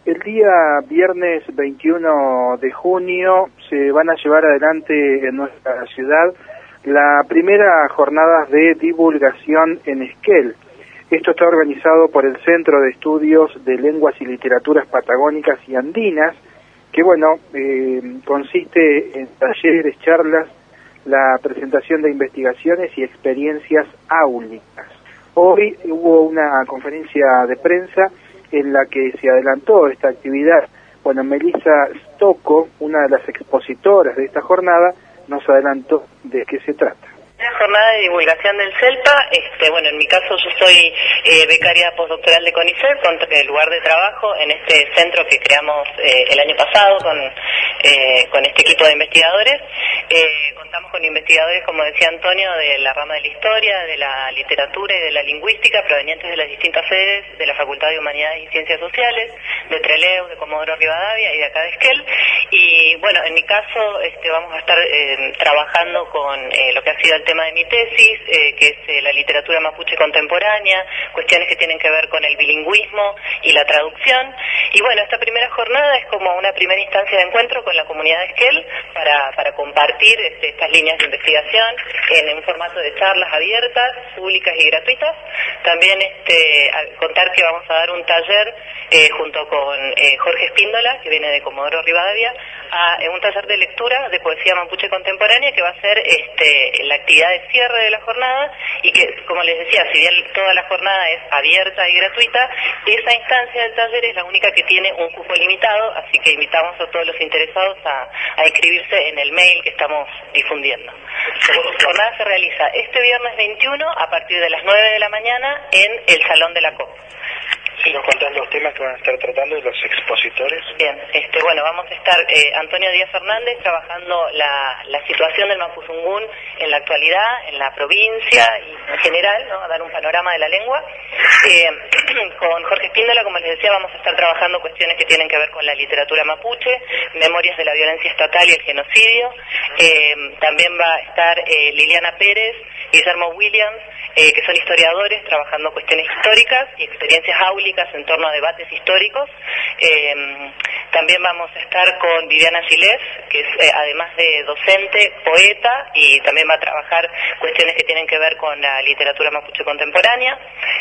El día viernes 21 de junio se van a llevar adelante en nuestra ciudad la primera jornada de divulgación en Esquel. Esto está organizado por el Centro de Estudios de Lenguas y Literaturas Patagónicas y Andinas, que consiste en talleres, charlas, la presentación de investigaciones y experiencias áulicas. Hoy hubo una conferencia de prensa en la que se adelantó esta actividad. Melissa Stocco, una de las expositoras de esta jornada, nos adelantó de qué se trata. Una jornada de divulgación del CELPA. En mi caso yo soy becaria postdoctoral de CONICET, con el lugar de trabajo en este centro que creamos el año pasado con este equipo de investigadores. Contamos con investigadores, como decía Antonio, de la rama de la historia, de la literatura y de la lingüística, provenientes de las distintas sedes de la Facultad de Humanidades y Ciencias Sociales, de Trelew, de Comodoro Rivadavia y de acá de Esquel. Y en mi caso vamos a estar trabajando con lo que ha sido el tema de mi tesis, que es la literatura mapuche contemporánea, cuestiones que tienen que ver con el bilingüismo y la traducción. Y esta primera jornada es como una primera instancia de encuentro con la comunidad de Esquel para compartir estas líneas de investigación en un formato de charlas abiertas, públicas y gratuitas. También contar que vamos a dar un taller junto con Jorge Espíndola, que viene de Comodoro Rivadavia, un taller de lectura de poesía mapuche contemporánea, que va a ser la actividad de cierre de la jornada, y que, como les decía, si bien toda la jornada es abierta y gratuita, esa instancia del taller es la única que tiene un cupo limitado, así que invitamos a todos los interesados a inscribirse en el mail que estamos difundiendo. La jornada se realiza este viernes 21 a partir de las 9 de la mañana en el Salón de la COP. Si nos cuentan los temas que van a estar tratando y los expositores. Bien, vamos a estar Antonio Díaz Fernández trabajando la situación del mapuzungún en la actualidad, en la provincia y en general, ¿no? A dar un panorama de la lengua. Con Jorge Espíndola, como les decía, vamos a estar trabajando cuestiones que tienen que ver con la literatura mapuche, memorias de la violencia estatal y el genocidio. También va a estar Liliana Pérez, Guillermo Williams, que son historiadores trabajando cuestiones históricas y experiencias áulicas en torno a debates históricos. También vamos a estar con Viviana Gilés, que es además de docente, poeta, y también va a trabajar cuestiones que tienen que ver con la literatura mapuche contemporánea.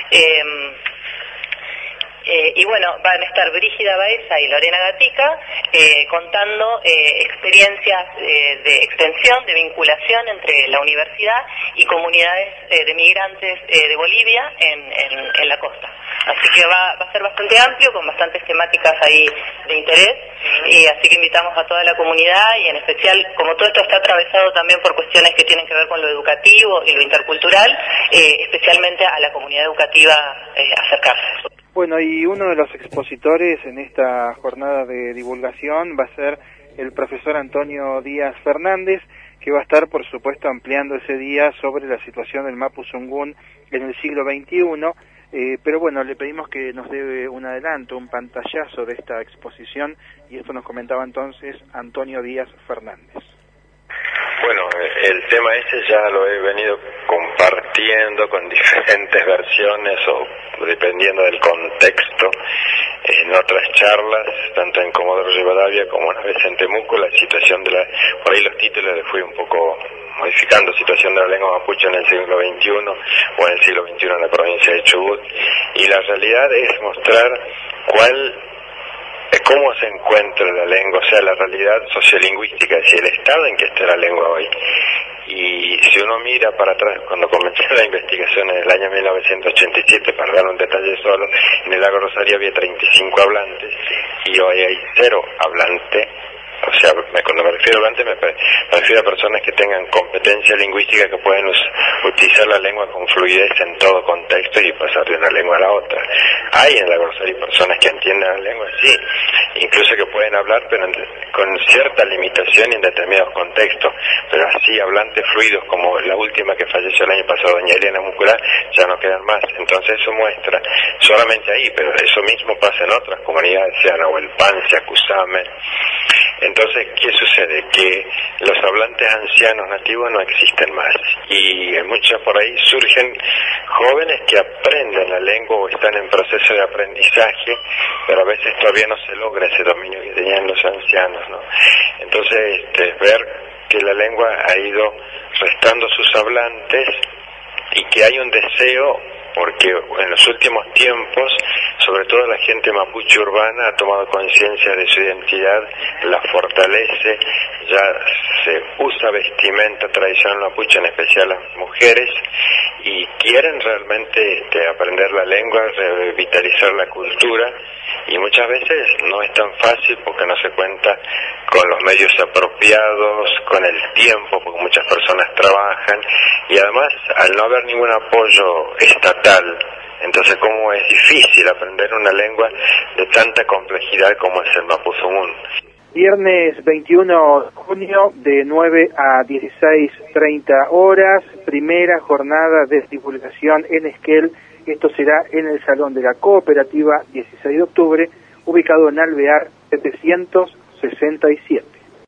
Van a estar Brígida Baeza y Lorena Gatica contando experiencias de extensión, de vinculación entre la universidad y comunidades de migrantes de Bolivia en la costa. Así que va a ser bastante amplio, con bastantes temáticas ahí de interés, y así que invitamos a toda la comunidad, y en especial, como todo esto está atravesado también por cuestiones que tienen que ver con lo educativo y lo intercultural, especialmente a la comunidad educativa acercarse. Y uno de los expositores en esta jornada de divulgación va a ser el profesor Antonio Díaz Fernández, que va a estar, por supuesto, ampliando ese día sobre la situación del mapuzungún en el siglo XXI, pero le pedimos que nos dé un adelanto, un pantallazo de esta exposición, y esto nos comentaba entonces Antonio Díaz Fernández. El tema ya lo he venido compartiendo con diferentes versiones o dependiendo del contexto en otras charlas, tanto en Comodoro Rivadavia como una vez en Temuco. La situación por ahí los títulos les fui un poco modificando: situación de la lengua mapuche en el siglo XXI o en el siglo XXI en la provincia de Chubut, y la realidad es mostrar cómo se encuentra la lengua, o sea, la realidad sociolingüística, es decir, el estado en que está la lengua hoy. Y si uno mira para atrás, cuando comencé la investigación en el año 1987, para dar un detalle solo, en el lago Rosario había 35 hablantes y hoy hay 0 hablantes. O sea, cuando me refiero a hablantes, me refiero a personas que tengan competencia lingüística, que pueden utilizar la lengua con fluidez en todo contexto y pasar de una lengua a la otra. Hay en la Rosario personas que entienden la lengua, sí, incluso que pueden hablar, pero con cierta limitación y en determinados contextos, pero así hablantes fluidos como la última que falleció el año pasado, doña Elena Mucurá, ya no quedan más. Entonces eso muestra solamente ahí, pero eso mismo pasa en otras comunidades, sea Nahuelpan, sea Cusame, Entonces, ¿qué sucede? Que los hablantes ancianos nativos no existen más, y en muchos por ahí surgen jóvenes que aprenden la lengua o están en proceso de aprendizaje, pero a veces todavía no se logra ese dominio que tenían los ancianos, ¿no? Entonces, ver que la lengua ha ido restando sus hablantes y que hay un deseo, porque en los últimos tiempos, sobre todo la gente mapuche urbana ha tomado conciencia de su identidad, la fortalece, ya se usa vestimenta tradicional mapuche, en especial las mujeres, y quieren realmente aprender la lengua, revitalizar la cultura, y muchas veces no es tan fácil porque no se cuenta con los medios apropiados, con el tiempo, porque muchas personas trabajan, y además al no haber ningún apoyo estatal, entonces como es difícil aprender una lengua de tanta complejidad como es el mapuzungún. Viernes 21 de junio de 9 a 16:30 horas, primera jornada de divulgación en Esquel. Esto será en el Salón de la Cooperativa, 16 de octubre, ubicado en Alvear 767.